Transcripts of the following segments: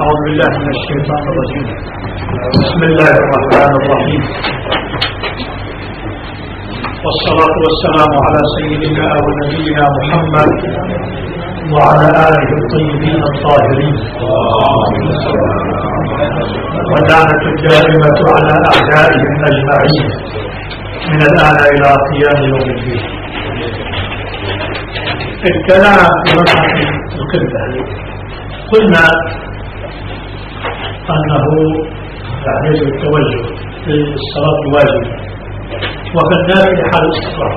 أعوذ بالله من الشيطان الرجيم. بسم الله الرحمن الرحيم، والصلاة والسلام على سيدنا ونبينا محمد وعلى آله الطيبين الطاهرين، واللعنة الدائمة على أعدائهم أجمعين من الآن إلى قيام يوم الدين. الكلام في مسألة القبلة، قلنا أنه يجب التوجه في الصلاة الواجبة وفي النافلة حال الاستقرار.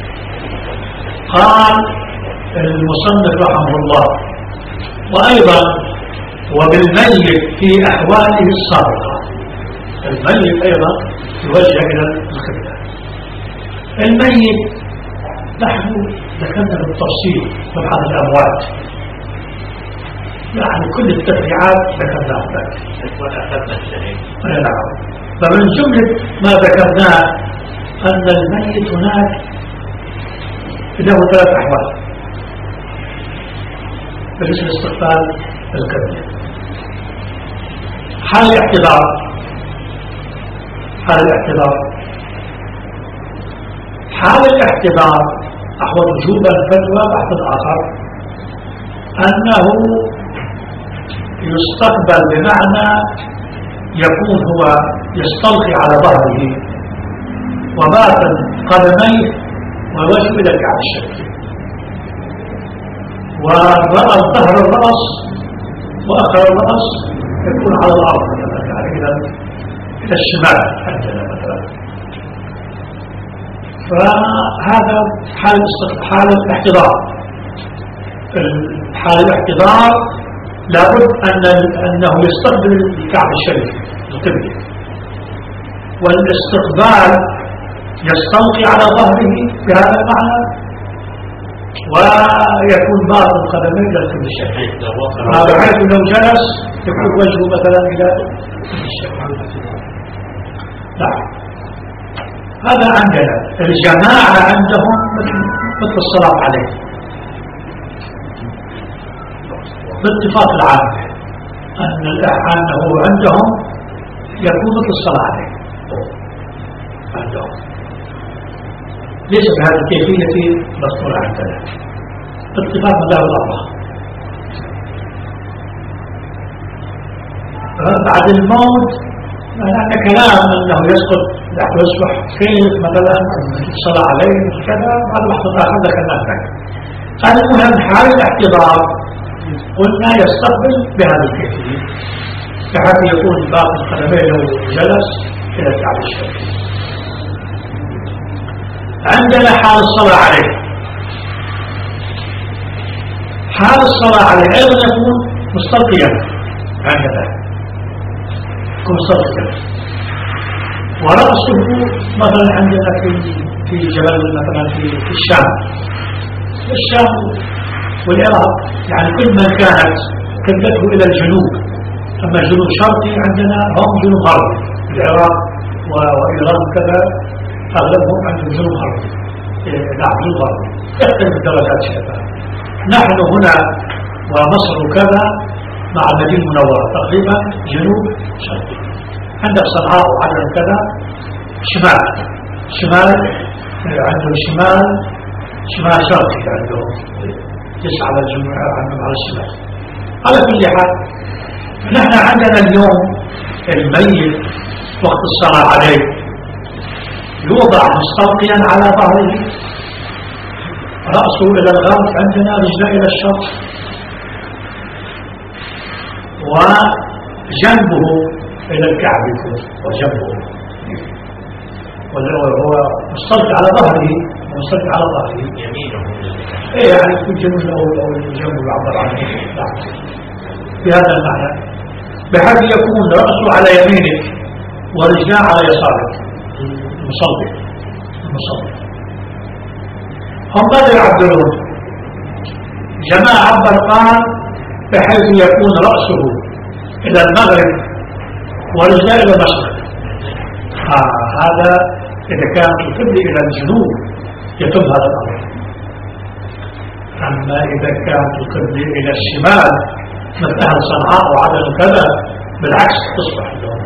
قال المصنف رحمه الله: وأيضا وبالميت في أحواله السابقة. الميت أيضا يوجه إلى القبلة. الميت نحن ذكرنا بالتفصيل في بعض الأموات، يعني كل التفريعات ذكرناها ذلك. نعم. فمن جملة ما ذكرناه أن الميت هناك له 3 أحوال بالنسبة لاستقبال القبلة: حال الاحتضار، حال الاحتضار أحوال وجوبا فتوى بعض الآخر أنه يستقبل بمعنى يكون هو يستلقي على ظهره وباطن قدميه ووجه إلى الكعب الشريف، ورأى ظهر الرأس وآخر الرأس يكون على الأرض مثلا، يعني إلى الشمال عندنا مثلا. فهذا حال الاحتضار. حال الاحتضار لابد أنه يستقبل الكعب الشريف القبلة، والاستقبال يستلقي على ظهره بهذا المعنى ويكون باطن قدميه إلى القبلة الشريف، بحيث لو جلس يكون وجهه مثلا إلى القبلة الشريف. نعم. هذا عندنا. الجماعة عندهم مثل الصلاة عليه باتفاق العامة، أنه عندهم يكون مثل الصلاة عليه عندهم، ليس بهذه الكيفية مذكورة عندنا باتفاق مذاهب الأربعة. بعد الموت لأن كلام أنه يسقط يصبح كيف مثلا الصلاة عليه كذا، هذا بحث آخر ذكرناه ذلك. قال المهم حال الاحتضار قلنا يستقبل بهذه الكيفية بحيث يكون باطن قدميه لو جلس إلى الكعب الشريف. عندنا حال الصلاة عليه. حال الصلاة عليه أيضا يكون مستلقيا عندنا، يكون مستلقيا ورأسه مثلا عندنا في جبل مثلا في الشام والعراق، يعني كل من كانت قبلته إلى الجنوب، أما الجنوب شرقي عندنا هم جنوب غربي، العراق وإيران كذا أغلبهم عندهم جنوب غربي. نعم جنوب غربي يختلف الدرجات شتى. نحن هنا ومصر وكذا مع المدينة المنورة تقريبا جنوب شرقي. عندك صنعاء وعدن كذا شمال عندهم شمال شرقي، عندهم ليس على الجنوب، عندهم على الشمال. على كل حال نحن عندنا اليوم الميت وقت الصلاة عليه يوضع مستلقيا على ظهره، رأسه إلى الغرب، عندنا رجله إلى الشرق، وجنبه إلى الكعب وجنبه، وهو مستلقي على ظهره يمينه يعني يكون جنبه أو الجنب يعبر عنه بهذا المعنى، بحيث يكون رأسه على يمينك ورجلاه على يسارك المصلي. هم ماذا يعبرون؟ جماعة عبر قال بحيث يكون رأسه إلى المغرب ورجلاه إلى المشرق. هذا إذا كانت القبلة إلى الجنوب يتم هذا الأمر. أما إذا كانت القبلة إلى الشمال مثل أهل صنعاء وعدن وكذا، بالعكس تصبح اليوم.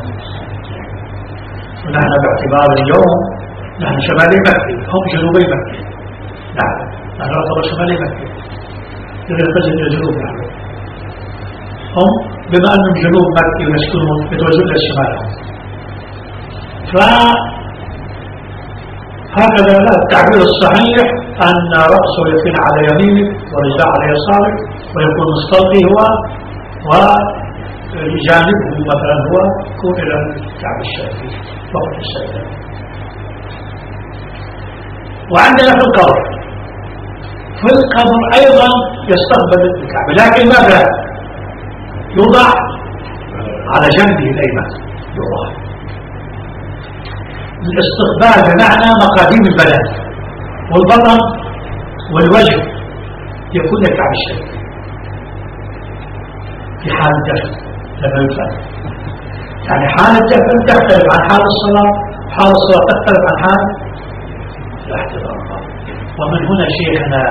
ونحن باعتبار اليوم نحن شمالي مكة، هم جنوبي مكة. نعم نحن نعتبر شمالي مكة، إذا تجد الجنوب. نحن هم بما أنهم جنوب مكة ويسكنون يتوجهون إلى الشمال. فهكذا لا، التعبير الصحيح أن رأسه يكون على يمينك ورجاء على يسارك، ويكون مستلقي هو، وجانبه مثلا هو يكون إلى الكعب الشرقي فقط السجدة. وعندنا في القبر أيضا يستقبل الكعب، لكن ماذا؟ يوضع على جنبه الأيمن، يوضع الاستقبال بمعنى مقاديم البدن والبطن والوجه يكون الكعب الشرقي في حال الدفن لما يفعل. يعني حال الدفن تختلف عن حال الصلاة، حال الصلاة تختلف عن حال الاحتضار. ومن هنا شيخنا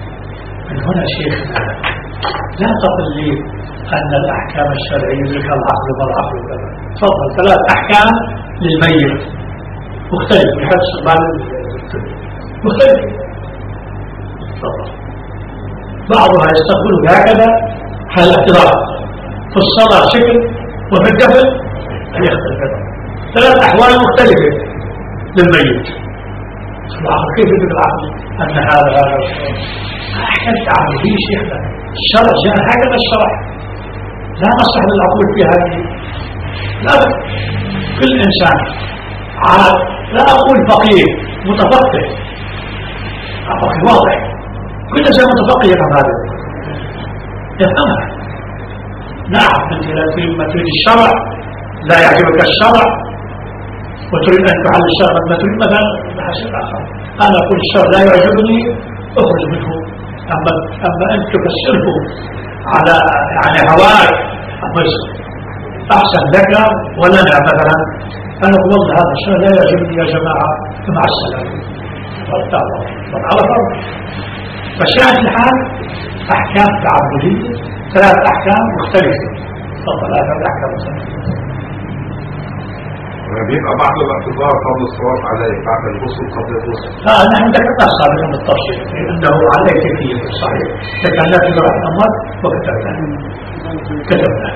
لا تقل لي أن الأحكام الشرعية ذكر العقل والعقل وكذا. تفضل، 3 أحكام للميت مختلف بحيث استقبال مختلف. تفضل. بعضها يستقبل هكذا حال الاحتضار، في الصلاة شكل، وفي الدفن يختلف. 3 أحوال مختلفة للميت. العقل كيف يدرك العقل أن هذا أحكام تعبدية شيخنا؟ الشرع جاء هكذا، الشرع لا نصح للعقول في هذه. لا، كل إنسان عاد، لا أقول فقير، متفقه، فقه واضح، كل إنسان متفقه يفهم هذا، يفهمها. نعم، أنت ما تريد الشرع، لا يعجبك الشرع وتريد أن تحل الشرع ما تريد، مثلا بحسب آخر. أنا أقول الشرع لا يعجبني، أخرج منه. أما أنت تفسره على يعني هواك، أحسن لك ولنا مثلا. أنا أقول هذا الشرع لا يعجبني يا جماعة، مع السلامة، على فرض. فشاهد الحال أحكام تعبدية، 3 أحكام مختلفة. تفضل، 3 أحكام مختلفة. بيبقى بعد الاعتذار قبل الصلاة عليه، بعد الغسل قبل الغسل. نحن ذكرنا سابقا بالتفصيل انه عليه كيفية صحيح، لكن لا تدرى الامر وكتبنا.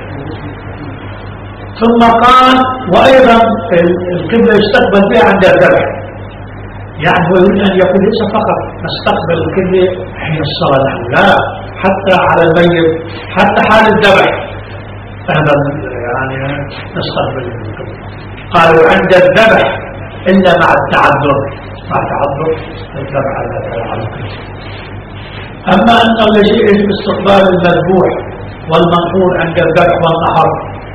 ثم قال وايضا القبلة يستقبل بها عند الذبح. يعني هو يريد ان يقول ليس فقط نستقبل القبلة حين الصلاة، نحن لا، حتى على الميت، حتى حال الذبح هذا يعني نستقبل القبلة. قالوا عند الذبح إلا مع التعذر، الذبح على القبلة. أما أنه يجب استقبال المذبوح والمنحور عند الذبح والنحر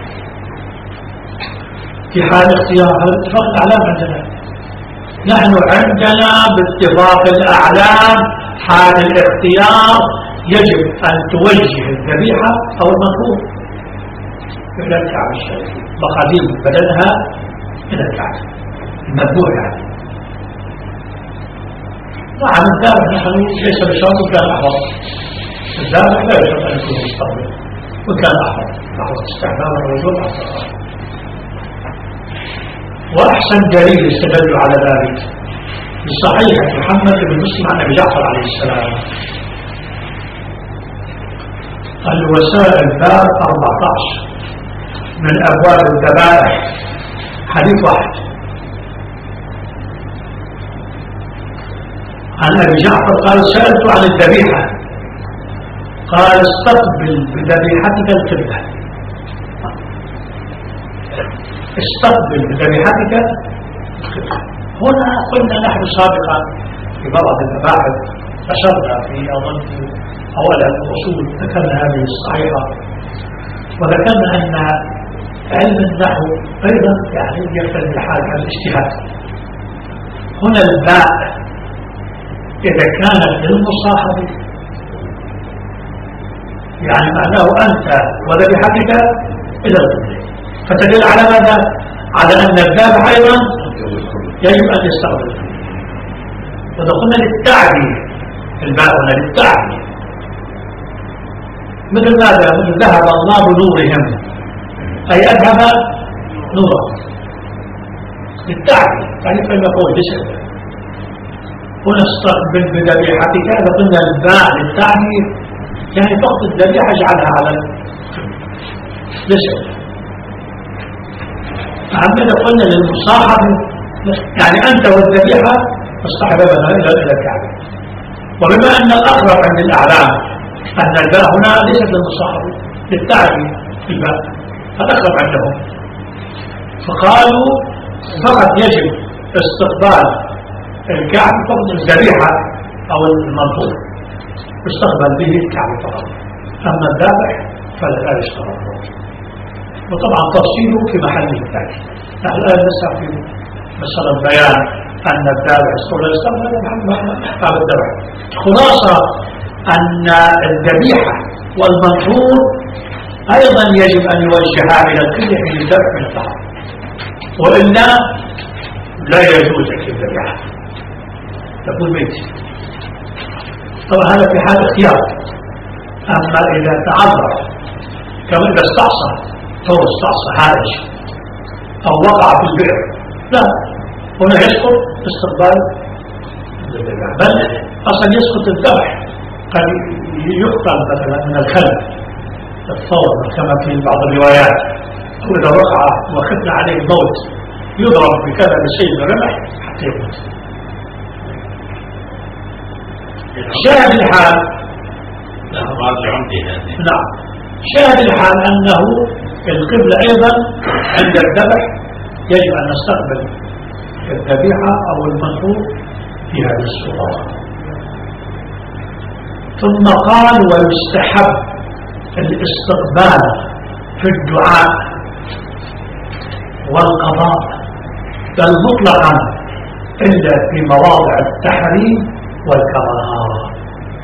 في حال اختيار، هذا اتفاق الأعلام عندنا. نحن عندنا باتفاق الأعلام حال الاختيار يجب أن توجه الذبيحة أو المنحور إلى الكعب الشريف، مقاديم بدنها إلى الكعب المذبوح. يعني طبعا الذبح نحن ليس بشرط كان أحوط، الذبح لا يشرط أن يكون مستقبل، وكان أحوط استحبابا الرجل أحوط. وأحسن دليل استدل على ذلك بصحيح محمد بن مسلم عن أبي جعفر عليه السلام، الوسائل باب 14 من أبواب الذبائح، حديث 1 عن أبي جعفر قال سألت عن الذبيحة، قال استقبل بذبيحتك القبلة، استقبل بذبيحتك القبلة. هنا قلنا نحن سابقا في بعض المباحث أشرنا في أظن أول الأصول، ذكرنا هذه الصحيحة، وذكرنا أن علم النحو أيضا يعني يختلف الحال عن الاجتهاد. هنا الباء إذا كانت للمصاحبة يعني معناه أنت وذبيحتك إلى القبلة، فتدل على ماذا؟ على أن الذبح أيضا يجب أن يستقبل. ودخلنا للتعبير، الباء هنا للتعبير، مثل ماذا؟ مثل ذهب الله بنورهم، أي أذهب نورا للتعريف، تعريف المفعول بسبب. هنا استقبل بذبيحتك، إذا قلنا الباء للتعريف يعني فقط الذبيحة اجعلها على بسبب. عندنا قلنا للمصاحب يعني أنت والذبيحة اصطحبنا إلى الكعبة. وبما أن الأقرب عند الأعلام أن الباء هنا ليست للمصاحب للتعريف في الباء، فالأقرب عندهم، فقالوا فقط يجب استقبال الكعبة فقط الذبيحة أو المنظور يستقبل به الكعبة فقط، أما الذابح فلا يشترط. وطبعا تفصيله في محله الثاني. نحن الآن نسعى في مسألة بيان أن الذابح يستقبل على الذبح. خلاصة أن الذبيحة والمنظور أيضا يجب أن يوجهها إلى القبلة حين الذبح من الطعام، وإلا لا يجوز أكل الذبيحة تكون ميت. طبعا هذا في حال اختيار. أما إذا تعذر كما إذا استعصى أو استعصى هارج أو وقع في البئر، لا، هنا يسقط استقبال الذبيحة، بل أصلا يسقط الذبح، قد يقتل مثلا من الخلف الثور كما في بعض الروايات، وإذا وقع وخفنا عليه الموت يضرب بكذا بشيء برمح حتى يموت. شاهد الحال نعم، شاهد الحال أنه القبلة أيضا عند الذبح يجب أن نستقبل الذبيحة أو المنحور في هذه الصورة. ثم قال ويستحب الاستقبال في الدعاء والقضاء، بل مطلقا إلا في مواضع التحريم والكراهة.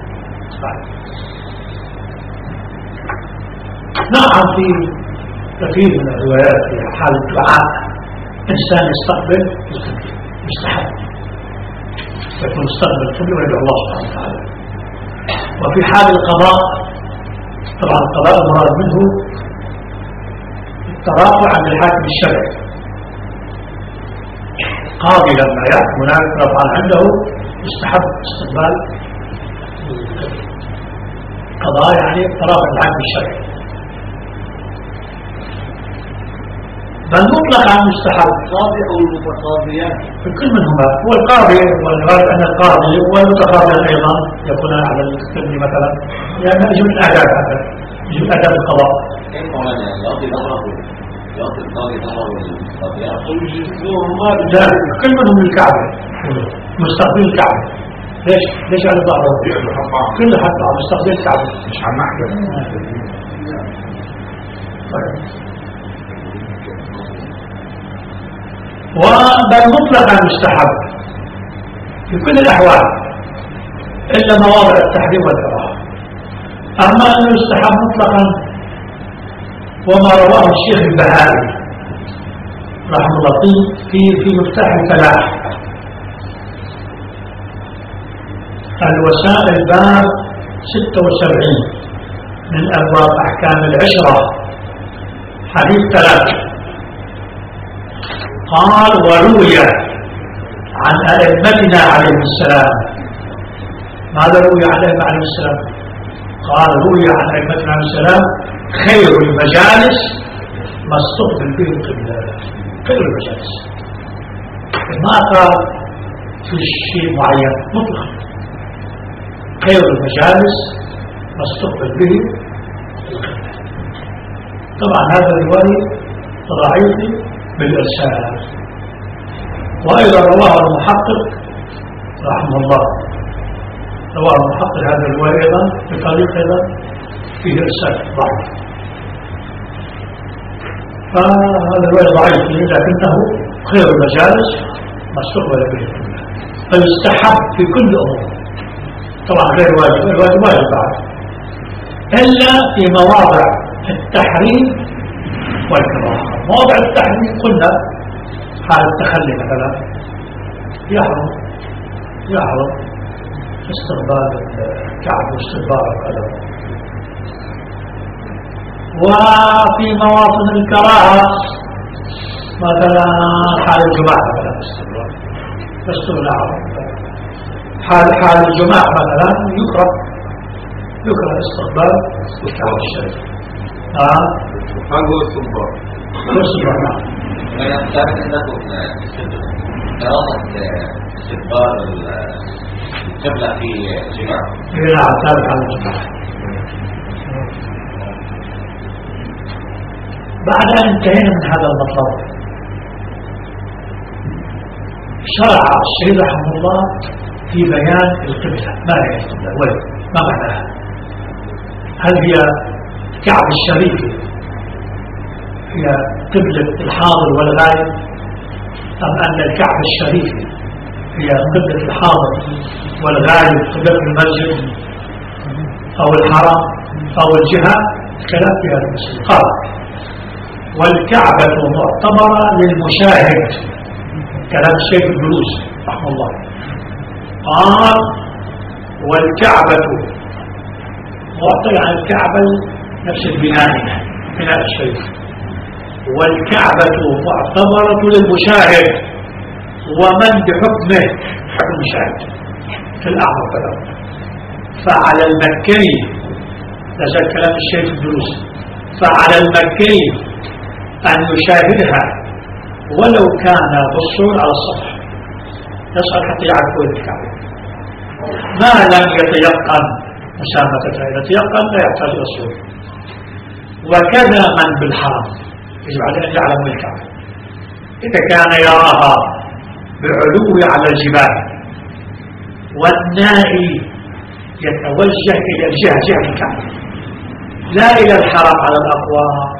نعم، في كثير من الروايات في حال الدعاء إنسان يستقبل يستحب يكون يستقبل القبلة ويدعو الله سبحانه وتعالى. وفي حال القضاء طبعا القضاء المراد منه الترافع عن الحاكم الشرعي، قاضي لما يحكم هناك رفعا عنده يستحب استقبال قضاء، يعني ترافع الحاكم الشرعي، بل مطلقا مستحب. القاضي او المتقاضيان في كل منهما، هو القاضي والغالب ان القاضي والمتقاضي ايضا يكون على السن مثلا، لان يجب الاداب، هذا يجب اداب القضاء. كيف مولانا يعطي ظهره يعطي القاضي ظهره للقاضيان لا، كل منهم للكعبه مستقبل الكعبه. ليش على ظهره؟ كل حتى مستقبل الكعبه مش عم احكي. طيب. وبل مطلقا مستحب في كل الأحوال إلا مواضع التحريم والكراهة. أما أنه يستحب مطلقا وما رواه الشيخ البهائي رحمه الله في مفتاح الفلاح الوسائل باب 76 من أبواب أحكام العشرة حديث 3 قال وروي عن أئمتنا عليه السلام. ماذا روي عن أئمتنا عليه السلام؟ قال روي عن أئمتنا عليه السلام خير المجالس ما استقبل به القبلة. خير المجالس ما قال في شيء معين، مطلق خير المجالس ما استقبل به القبلة. طبعا هذا الرواية ضعيف بالإرسال. وأيضا رواه المحقق رحمه الله، رواه المحقق هذا الرواية أيضا بطريق أيضا فيه إرسال ضعيف، فهذا الرواية ضعيف لكنه خير المجالس ما استقبل به القبلة، فيستحب في كل أمور. طبعا غير واجب، الواجب واجب بعد، إلا في مواضع التحريم والكراهة. مواضع التحريم قلنا حال التخلي مثلا يحرم استقبال الكعب واستقبال القدم، وفي مواطن الكراهة مثلا حال الجماعة مثلا حال الجماعة مثلا يكره استقبال الكعبة الشريف. هل هو الصبار؟ هو الصبار. نعم. أنا أعتقد أنكم كراهة استقبال القبلة في الجماعة. نعم ثابت على الجماعة. بعد أن انتهينا من هذا المطلب شرع الشيخ رحمه الله في بيان القبلة. ما هي القبلة؟ وين؟ ما معناها؟ هل هي الكعبة الشريفة هي قبلة الحاضر والغائب، أم أن الكعبة الشريفة هي قبلة الحاضر والغائب قبلة المسجد أو الحرم أو الجهة؟ الكلام في هذا المسجد. قال والكعبة معتبرة للمشاهد، كلام الشيخ البلوس رحمه الله. قال والكعبة معتبرة عن الكعبة نفس البناء الشريف، والكعبة معتبرة للمشاهد ومن بحكمه حكم المشاهد في الأعمى فلو. فعلى المكي، لذلك كلام الشيخ البلوس، فعلى المكي أن يشاهدها ولو كان بالصور على السطح، يسأل حتى يعرف وين الكعبة، ما لم يتيقن مسامتها. إذا تيقن لا يحتاج إلى الصور. وكذا من بالحرم يجب عليه أن يعلم الكعبة إذا كان يراها بعلو على الجبال والنائي يتوجه إلى جهة الكعبة لا إلى الحرم على الأقوام.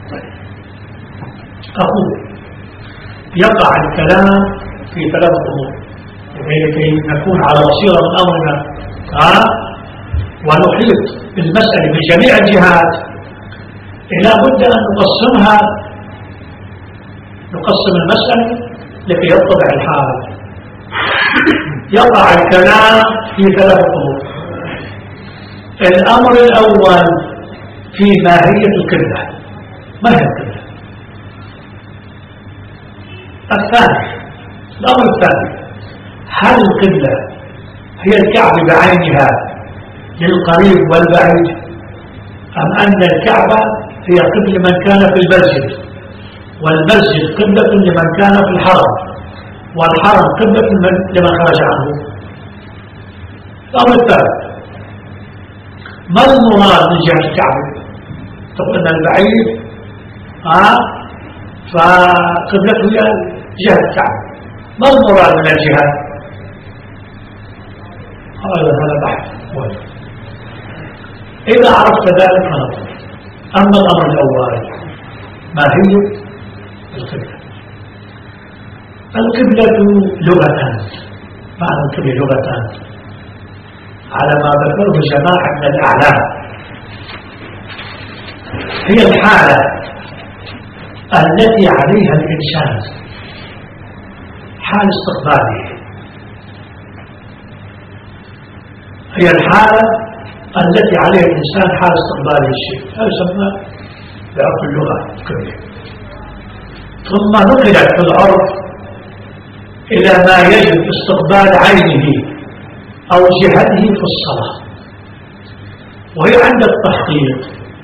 أقول يقع الكلام في ثلاث أمور لكي نكون على بصيرة من أمرنا ونحيط بالمسألة من جميع الجهات. لا بد أن نقسم المسألة لكي يتضح الحال. يقع الكلام في ثلاث أمور. الأمر الأول في ماهية القبلة، ما هي القبلة؟ الأمر الثاني هل القبلة هي الكعبة بعينها للقريب والبعيد، أم أن الكعبة هي قبلة من كان في المسجد، والمسجد قبلة لمن كان في الحرم، والحرم قبلة لمن خرج عنه؟ الأمر الثالث ما المراد من جهة الكعبة؟ تقول أن البعيد فقبلته هي جهة الكعبة، ما المراد من الجهة؟ هذا بحث. إذا عرفت ذلك فنقول أما الأمر الأول ما هي القبلة؟ القبلة لغة، معنى القبلة لغة على ما ذكره جماعة من الأعلام هي الحالة التي عليها الإنسان حال استقباله، هي الحالة التي عليها الإنسان حال استقباله الشيء، هذا يسمى بعرف اللغة القبلة. ثم نقلت في العرف إلى ما يجب استقبال عينه أو جهته في الصلاة، وهي عند التحقيق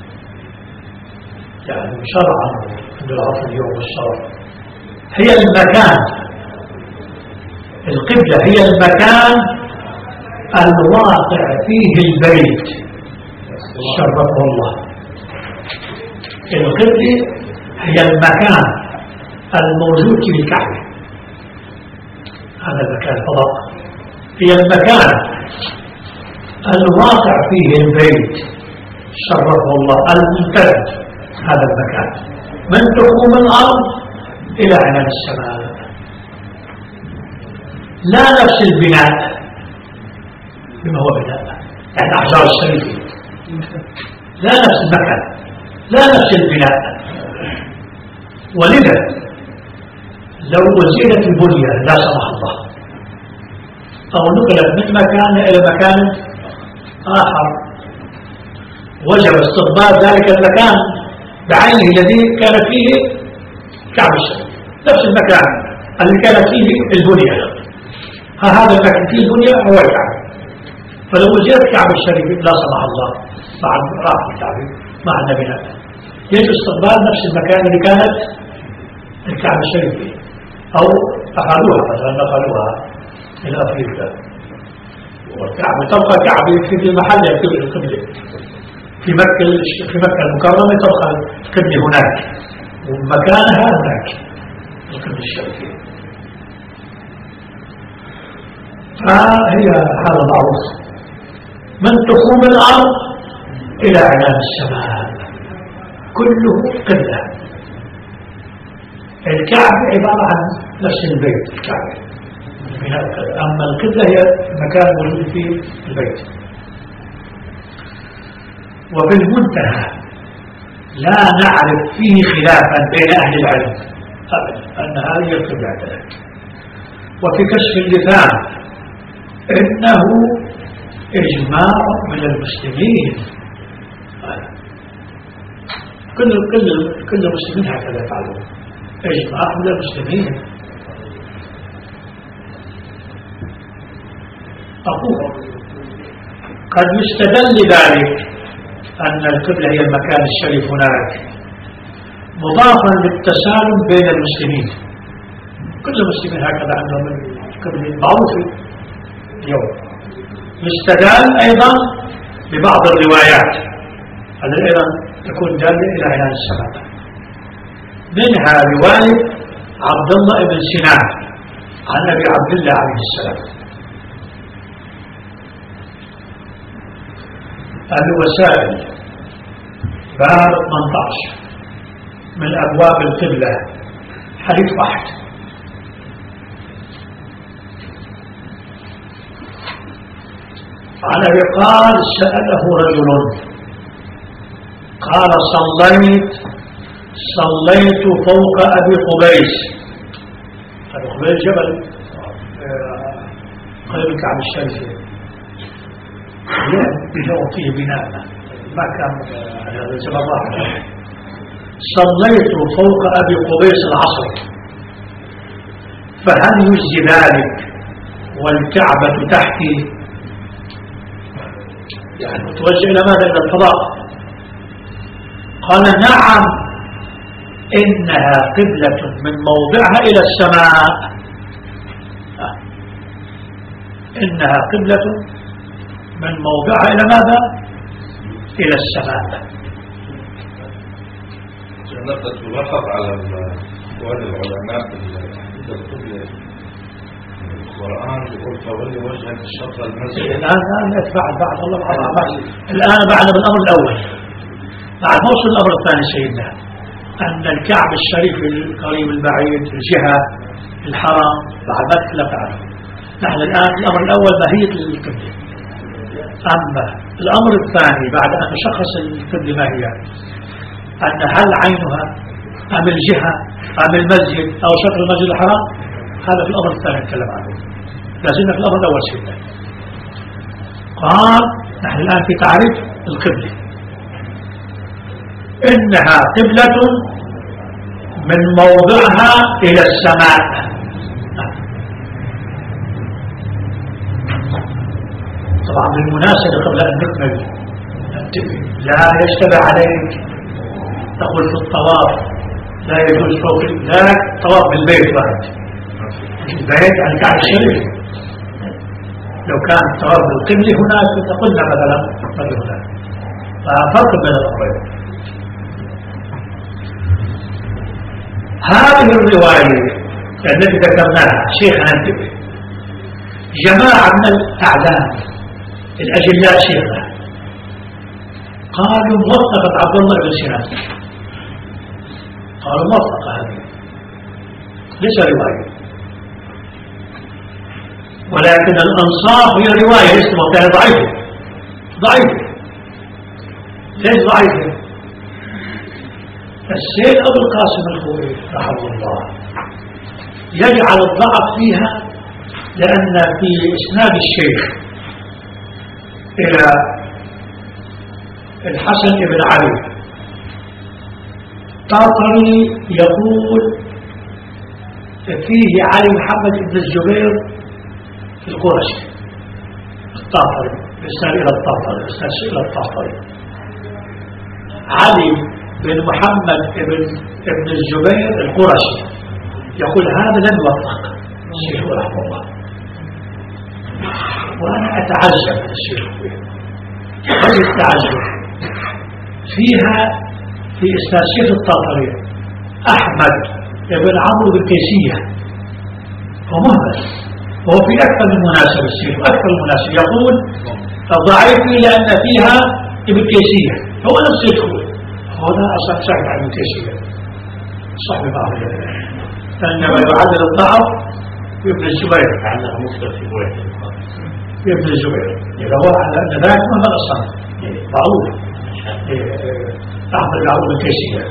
يعني شرعا عند العرف اليوم والشرع هي المكان. القبلة هي المكان الواقع فيه البيت شرفه الله. القبلة هي المكان الموجود في الكعبة، هذا المكان فقط. هي المكان الواقع فيه البيت شرفه الله الممتد، هذا المكان من تقوم الأرض إلى عنان السماء، لا نفس البناء بما هو بناء يعني أحجار الشريفة، لا نفس المكان، لا نفس البناء. ولذا لو وزيلت البنية لا سمح الله أو نقلت من مكان إلى مكان آخر وجب استقبال ذلك المكان بعينه الذي كان فيه الكعبة الشريف، نفس المكان الذي كانت فيه البنية. هذا المكان فيه البنية هو الكعبة. فلو وجدت الكعبة الشريف لا سمح الله بعد راح الكعبة مع النبيات، يجب استقبال نفس المكان اللي كانت الكعبة الشريف فيه، أو أخذوها مثلا نقلوها إلى أفريقيا، والكعبة تبقى كعبة في محل القبلة في مكة المكرمة، تبقى القبلة هناك ومكانها هناك القبلة الشريفية. فهي هذا معروف من تخوم الأرض إلى عنان السماء كله قبلة. الكعبة عبارة عن نفس البيت الكعبة، أما القبلة هي المكان الموجود فيه البيت. وبالمنتهى لا نعرف فيه خلافا بين أهل العلم أبدا أن هذه القبلة. وفي كشف اللسان إنه إجماع من المسلمين، كل المسلمين هكذا يفعلون، إجماع من المسلمين. أقول قد يستدل ذلك أن القبلة هي المكان الشريف هناك مضافا للتسالم بين المسلمين. كل المسلمين هكذا عندهم القبلة المعروفة اليوم. يستدل أيضا ببعض الروايات التي أيضا تكون دالة إلى عنان السماء، منها رواية عبد الله بن سنان عن أبي عبد الله عليه السلام. الوسائل باب 18 من أبواب القبلة، حديث واحد. عن أبي قال سأله رجل قال صليت فوق أبي قبيس. أبي قبيس جبل قريب الكعبة الشريفة، بنوع فيه بناء ما كان هذا الجبل راح. صليت فوق أبي قبيس العصر فهل يجزي ذلك والكعبة تحتي؟ يعني متوجه إلى ماذا؟ إلى الفضاء. قال نعم إنها قبلة من موضعها إلى السماء، إنها قبلة من موضعها إلى ماذا؟ إلى السماء. نقدر تلاحظ على أقوال العلماء في القبلة القرآن يقول فولي وجهك شطر المسجد. الآن يتفاعل بعد الله الآن بعد الأمر الأول، بعد موصل الأمر الثاني سيدنا أن الكعب الشريف القريب البعيد الجهة الحرام بعد ما تكلف عنه. نحن الآن الأمر الأول ماهية القبلة، أما الأمر الثاني بعد أن نشخص القبلة ما هي، أن هل عينها أم الجهة أم المسجد أو شكل المسجد الحرام، هذا في الأمر الثاني نتكلم عنه. لازلنا في الأمر الأول سيدنا. قال نحن الآن في تعريف القبلة، إنها قبلة من موضعها إلى السماء. طبعا بالمناسبة قبل أن نكمل لا يشتبه عليك تقول في الطواف لا يجوز فوق لا طواف بالبيت بعد البيت عن الكعبة الشريف. لو كان الطواف بالقبلة هناك تقولنا مثلا هناك، ففرق بين الأمرين. هذه الرواية التي ذكرناها شيخنا انتبه جماعة من الأعلام الأجلاء شيخنا قالوا موثقة عبد الله بن سنان، قالوا موثقة هذه ليس رواية، ولكن الأنصاف هي رواية ليست موثقة، ضعيفة. ليش ضعيفة؟ السيد أبو القاسم الخوئي رحمه الله يجعل الضعف فيها لأن في إسناد الشيخ إلى الحسن بن علي الطاطري يقول فيه علي محمد بن الزبير القرشي. الطاطري رسالة إلى الطاطري، رسالة إلى الطاطري. علي بن محمد بن الزبير القرشي يقول هذا لن يوفق الشيخ رحمه الله. وأنا أتعجب من الشيخ هذه التعجب فيها في إسناد الشيخ الطاطري أحمد بن عمرو بن كيسية ومهمل، وهو في أكثر من مناسبة الشيخ أكثر من مناسبة يقول ضعيف لأن فيها ابن كيسية، هو نفسه يدخل هنا أصلا شاهد عن ابن كيسية صاحب بعض فإنما يعدل الضعف ابن الزبير عنها مختلف في رواية ابن الزبير إذا هو على أن ذلك ما الأصلا معروف أحمد بن عمرو بن كيسية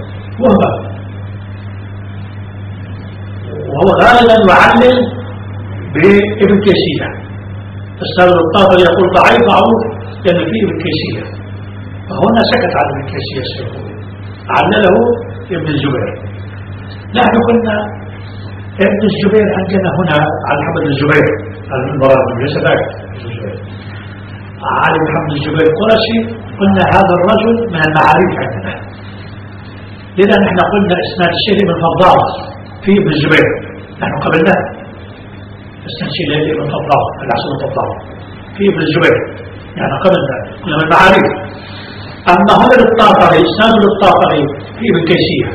وهو غالبا يعلل بابن كيسية. السابق الطاطري يقول ضعيف معروف لأن فيه ابن كيسية، فهنا سكت عن ابن كيسية السيقول علله ابن الزبير. نحن قلنا ابن الزبير عندنا هنا على محمد الزبير المرابي ليس ذاك علي محمد الزبير القرشي، قلنا هذا الرجل من المعاريف عندنا، لذا نحن قلنا اسناد الشيخ ابن فضال في ابن الزبير، نحن قبلناه اسناد الشيخ ابن فضال العسل الفضال في ابن الزبير، يعني قبلنا قلنا من المعاريف. أما هنا للطاطري اسناد للطاطري في ابن كيسية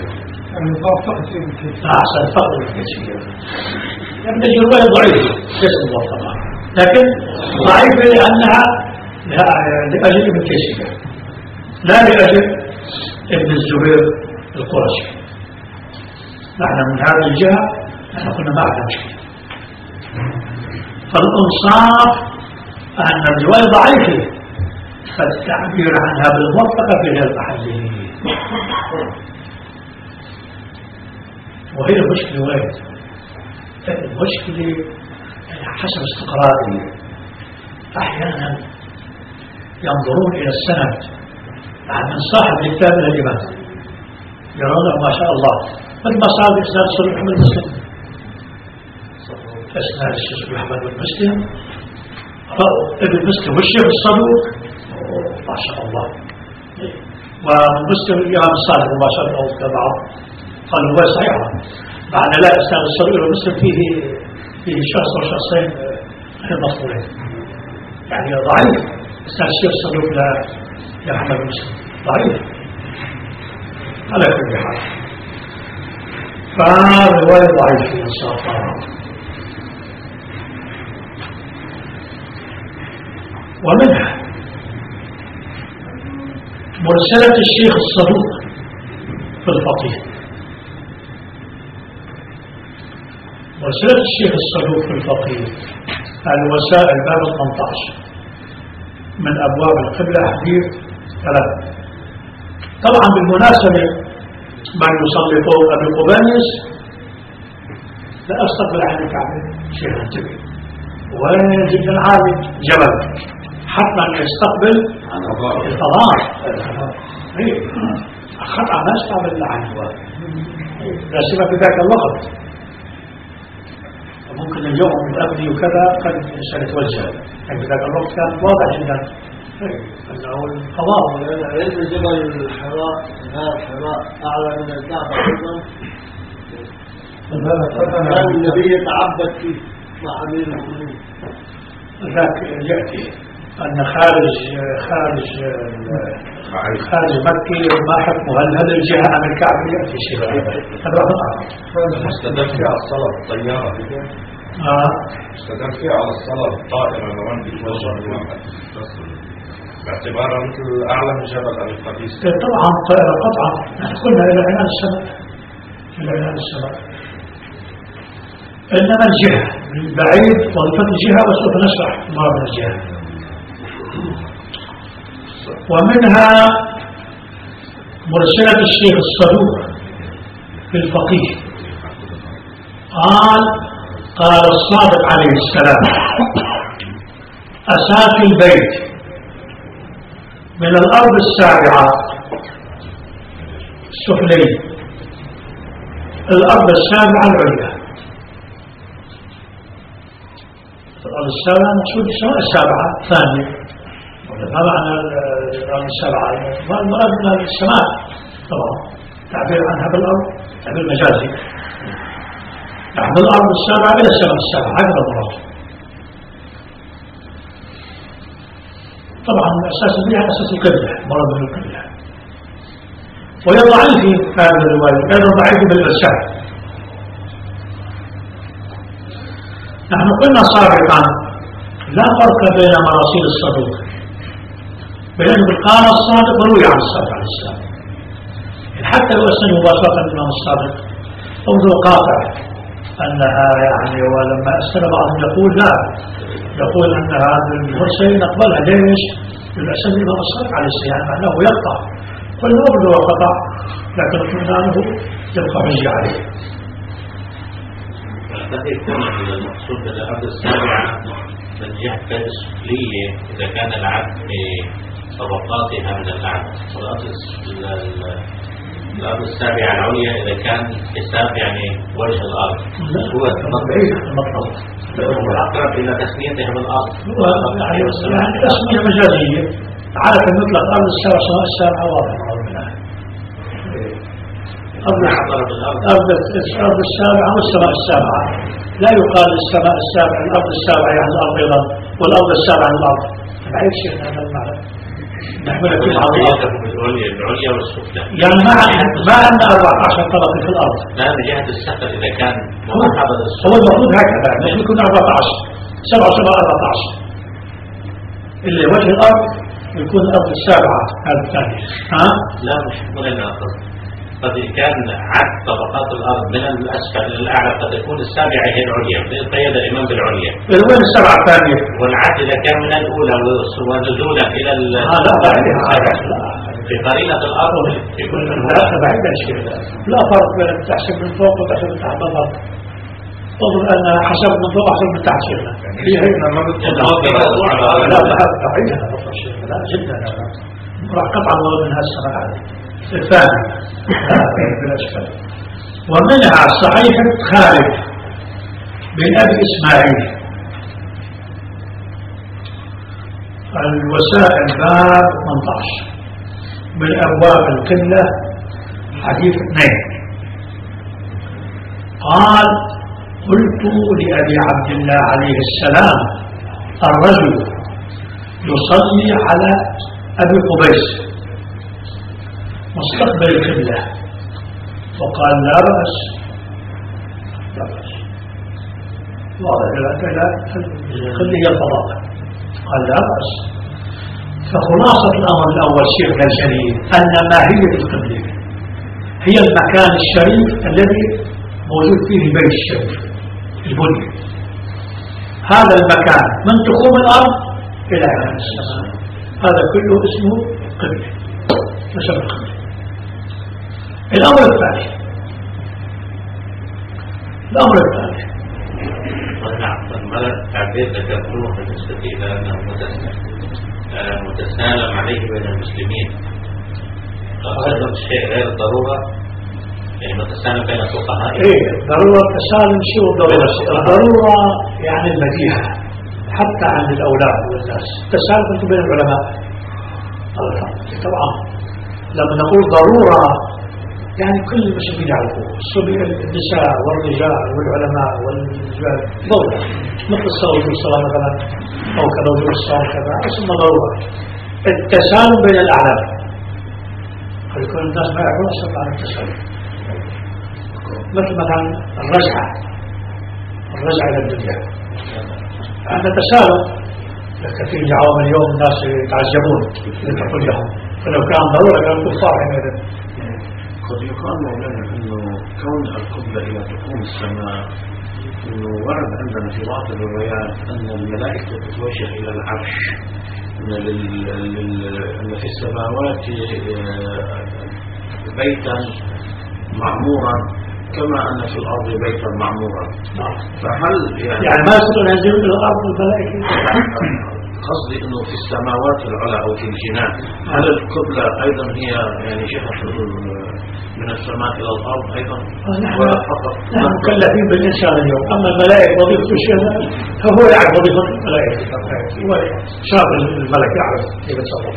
أحسن فقط ابن كيسية. ابن الزبير ضعيف ليس موثقا، لكن ضعيف لأنها لأجل ابن كيسية لا لأجل ابن الزبير القرشي. نحن من هذه الجهة نحن قلنا ما عندنا مشكلة. فالإنصاف أن الرواية ضعيفة فالتعبير عنها بالموثقة في غير محله، وهي المشكلة وين؟ المشكلة حسب استقرائي أحيانا ينظرون إلى السند من صاحب الكتاب إلى الإمام يرون ما شاء الله مثل ما صار بإسناد صحيح أحمد مسلم، إسناد الشيخ أحمد بن مسلم ابن مسلم والشيخ الصدوق ما شاء الله، ومسلم الإمام الصالح ما شاء الله تبعه قالوا هو صحيح، مع أن لا إسناد الصدوق والمسلم فيه شخص وشخصين غير مصدورين، يعني ضعيف إسناد الشيخ الصدوق لأحمد بن مسلم ضعيف على كل حال. فالرواية ضعيفة إن شاء الله. ومنها مرسلة الشيخ الصدوق في الفقيه. مرسلة الشيخ الصدوق في الفقيه الوسائل باب 18 من أبواب القبلة حديث 3. طبعا بالمناسبة من يصلي فوق أبي قبانس لا أستقبل عن الكعبة شيء انتبه، وين جدا عالي جبل حتى يستقبل الفضاء خطأ ما استقبل عنه لا سبب في ذاك الوقت. ممكن اليوم الأبدي وكذا قد سنتوجه، يعني في ذاك الوقت كان واضح جدا أنه الفضاء. علم جبل الحراء غار الحراء أعلى من الكعبة أيضا، كان النبي يتعبد فيه مع أمير المؤمنين. ذاك يأتي أن خارج مكة ما حكمه، هل هذه الجهة أم الكعبة يأتي شيء هذا استدل فيها على الصلاة الطيارة استدل فيها على الصلاة الطائرة لو أنت توجه لواحد باعتبارها مثل أعلى من جبل أبي قبيس. طبعا طائرة قطعة، نحن قلنا إلى عنان السماء إلى عنان السماء، إنما الجهة بعيد وظيفة الجهة وسوف نشرح ما من الجهة. ومنها مرسلة الشيخ الصدوق في الفقيه قال الصادق عليه السلام أساس البيت من الأرض السابعة السفلي الأرض السابعة العليا. الأرض السابعة مقصود السماء السابعة ثانية، ما معنى الأرض السابعة؟ المراد من السماء طبعا، تعبير عنها بالأرض تعبير مجازي، يعني الأرض السابعة إلى السماء السابعة، هذا المراد. طبعا أساس بها أساس القبلة، مراد من القبلة. ويضعي في هذه الرواية كان ضعيف بالإرسال. نحن قلنا سابقا لا فرق بين مراسيل الصدوق، بين قال الصادق وروي عن الصادق عليه السلام، حتى لو أسنده مباشرة الإمام الصادق أو ذو قاطع أنها يعني، ولما أسند بعضهم يقول لا، يقول أن هذا المرسل نقبلها. ليش؟ للأسد الإمام الصادق عليه السلام أنه يقطع، قلنا أبدو وقطع، لكن اطمئنانه يبقى حجة عليه. قد يكون المقصود بالأرض السابعة من جهة السفلية إذا كان العبد بطبقاتها من الأعلى، الأرض السابعة العليا إذا كان حساب يعني وجه الأرض هو المطلب والأقرب إلى تسميتها بالأرض. يعني تسمية مجازية، عارف المطلق الأرض السابعة سواء السابعة واضح منها الأرض السابعة والسماء السابعة. لا يقال السماء السابعة الأرض السابعة يعني الأرض أيضا، والأرض السابعة الأرض. ما يعيش هذا المعنى. نحمل كل العليا والسفلى، يعني ما عندنا 14 طبقة في الأرض. لا من جهة السفل إذا كان مرحبا هو المفروض هكذا، مش يكون 14 7 14 اللي وجه الأرض يكون الأرض السابعة هذا الثاني. لا مش هنا قد كان عد طبقات الأرض من الأسفل إلى الأعلى قد تكون السابعة هي العليا، قيد الإمام بالعليا. وين السبعة الثانية؟ والعد إذا كان من الأولى ونزولا إلى في قرينة الأرض يكون لا بعيد شيء، لا فرق بين تحسب من فوق وتحسب من تحت الأرض. تظن أن حسب من فوق حسب من تحت شيء. لا جدا راح قطعا من هالسماء هذه. الثاني بالأسفل. ومنها صحيحة خالد بن أبي إسماعيل الوسائل باب 18 من أبواب القلة حديث 2 قال قلت لأبي عبد الله عليه السلام الرجل يصلي على أبي قبيس مستقبل القبلة، وقال لا بأس واضح لا القبلة هي الفضاء، قال لا بأس. فخلاصة الأمر الأول شيخنا الجليل أن ماهية القبلة هي المكان الشريف الذي موجود فيه البيت الشريف البني، هذا المكان من تخوم الأرض إلى عنان السماء، هذا كله اسمه قبلة، مسمى القبلة. الأمر الثاني نعم، الملك تعبير ذكرتوه بالنسبة إلى أنه متسالم عليه بين المسلمين، هذا الشيء غير ضرورة، يعني متسالم بين الفقهاء. ضرورة تسالم شيء الضرورة يعني المديحة حتى عند الأولاد والناس، تسالم بين العلماء. طبعا لما نقول ضرورة يعني كل المسلمين يعرفوه، النساء والرجال والعلماء والرجال ضرورة، مثل الصلاة والصلاة مثلا أو كذا والصلاة كذا اسمه ضرورة. التسالم بين الأعلام فيكون الناس ما يعرفون أصلا عن التسالم، مثلا الرجعة إلى الدنيا عند تسالم، كثير من عوام اليوم الناس يتعجبون لتقول لهم، فلو كان ضرورة كانوا كفار حينئذ. قد يقال مولانا أنه كون القبلة إلى تقوم السماء، أنه ورد عندنا في بعض الروايات أن الملائكة تتوجه إلى العرش، أن في السماوات بيتا معمورا كما أن في الأرض بيتا معمورا. فهل يعني ما يستطيع أن ينزل إلى الأرض الملائكة؟ قصدي انه في السماوات العلى او في الجنان، هل القبلة ايضا هي يعني جهة من السماء الى الارض ايضا؟ ولا فقط نحن مكلفين بالانسان اليوم، اما الملائكة وظيفة الشيء فهو يعرف وظيفة الملائكة، هو شاف الملك يعرف كيف يتصرف.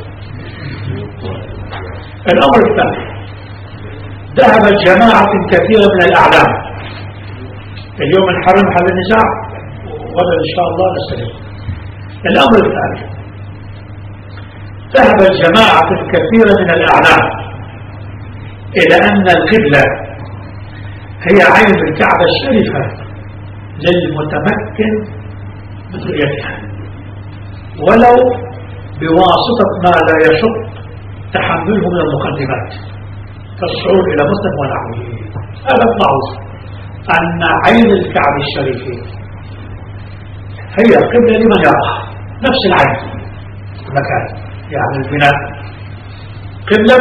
الامر الثاني، ذهبت جماعة كثيرة من الاعلام اليوم الحرم حل النزاع وغدا ان شاء الله نستلم. الامر الثاني، ذهبت جماعة كثيرة من الاعلام الى ان القبلة هي عين الكعبة الشريفة للمتمكن من رؤيتها ولو بواسطة ما لا يشق تحمله من المقدمات كالصعود إلى مسلم ونحوه. هذا المعروف أن عين الكعبة الشريفة هي القبلة لمن يراها، نفس العين المكان يعني البناء قبلة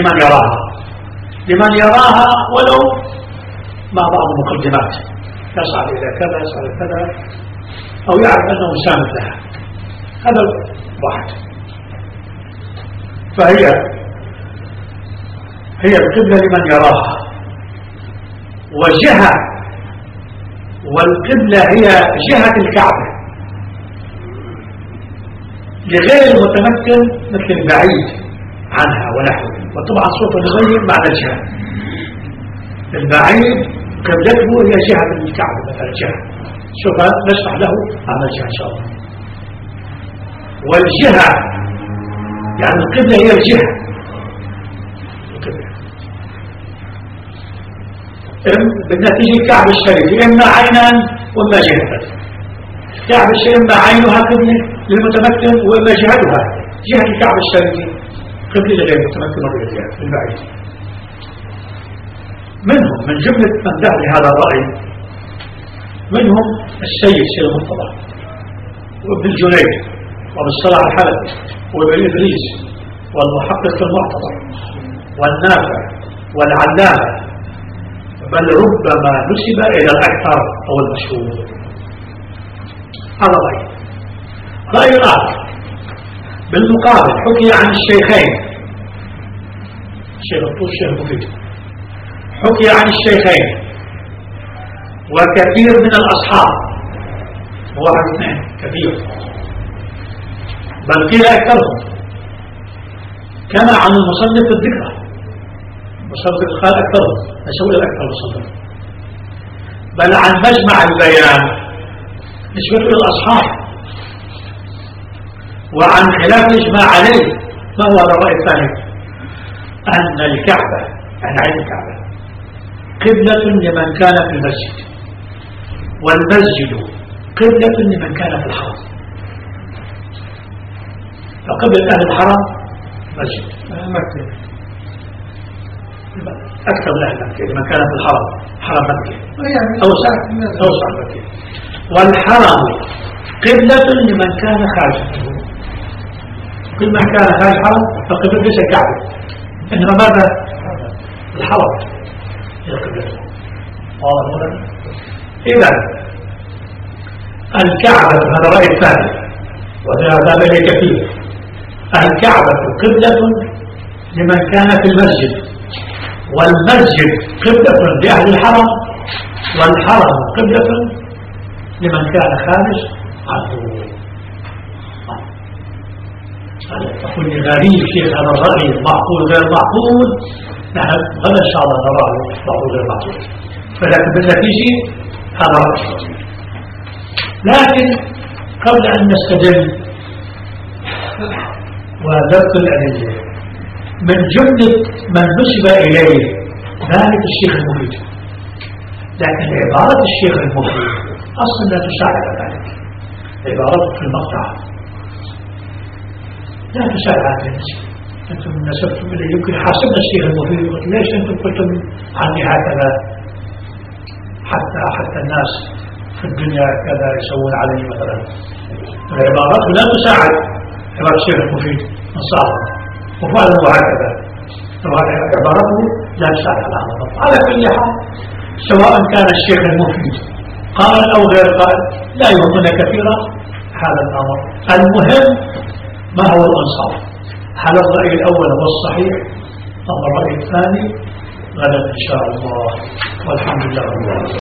لمن يراها ولو مع بعض المقدمات، يصعد إلى كذا يصعد إلى كذا أو يعرف أنه سامد لها. هذا واحد. فهي القبلة لمن يراها وجهة، والقبلة هي جهة الكعبة لغير المتمكن مثل البعيد عنها ونحوه. وطبعا سوف نبين معنى الجهة. البعيد قبلته هي جهة الكعبة مثلا جهة، سوف نشرح له عن الجهة إن شاء الله. والجهة يعني القبلة هي الجهة، بالنتيجة الكعبة الشريفة إما عينا وإما جهة. الكعبة الشريفة إما عينها قبلة للمتمكن وإما جهتها جهة الكعبة الشريفة قبلة لغير المتمكن والرجال البعيد. منهم من جملة من ذهب لهذا الرأي منهم السيد المرتضى وابن الجنيد وابن الصلاح الحلبي وابن إدريس والمحقق المعتبر والنافع والعلامة، بل ربما نسب إلى الأكثر أو المشهور. هذا رأي. رأي آخر بالمقابل حكي عن الشيخين، الشيخ الطوس الشيخ المفيد، حكي عن الشيخين وكثير من الأصحاب، واحد اثنين كثير، بل قيل أكثرهم، كما عن المصنف الذكرى، مصنف قال أكثرهم، نسوي الأكثر مصنف، بل عن مجمع البيان نسبته للأصحاب، وعن خلاف الإجماع عليه. ما هو هذا الرأي الثاني؟ أن الكعبة يعني عين الكعبة قبلة لمن كان في المسجد، والمسجد قبلة لمن كان في الحرم. فقبلة أهل الحرم مسجد مكة أكثر من أهل مكة لمن كان في الحرم، حرم مكة أوسع مكة. والحرم قبلة لمن كان خارجه، كل من كان خارج الحرم فقبلة ليس الكعبة إنما ماذا؟ الحرم هي قبلته. واضح؟ إذا الكعبة، هذا الرأي الثاني وهذا بني كثير، الكعبة قبلة لمن كان في المسجد، والمسجد قبلة لأهل الحرم، والحرم قبلة لمن كان خارج عنه. تقول لي غريب شيخ هذا الرأي، معقول غير معقول؟ نحن غدا إن شاء الله نراه معقول غير معقول، فلكن بالنتيجة هذا رأي. لكن قبل أن نستدل ونذكر الأدلة، من جملة من نسب إليه ذلك الشيخ المفيد، لكن عبارة الشيخ المفيد أصلا لا تساعد على ذلك. عبارته في المقطع لا تساعد على ذلك. أنتم نسبتم إليه، يمكن حاسبنا الشيخ المفيد وقلت ليش أنتم قلتم عني هكذا، حتى الناس في الدنيا كذا يسوون علي مثلا. العبارات لا تساعد عبارة الشيخ المفيد الصادق، وفعلا وهكذا عبارته لا تساعد على هذا. على كل حال سواء كان الشيخ المفيد قال أو غير قال لا يهمنا كثيرا هذا الأمر. المهم ما هو الأنصاف؟ هل الرأي الأول هو الصحيح أم الرأي الثاني؟ غدا إن شاء الله، والحمد لله.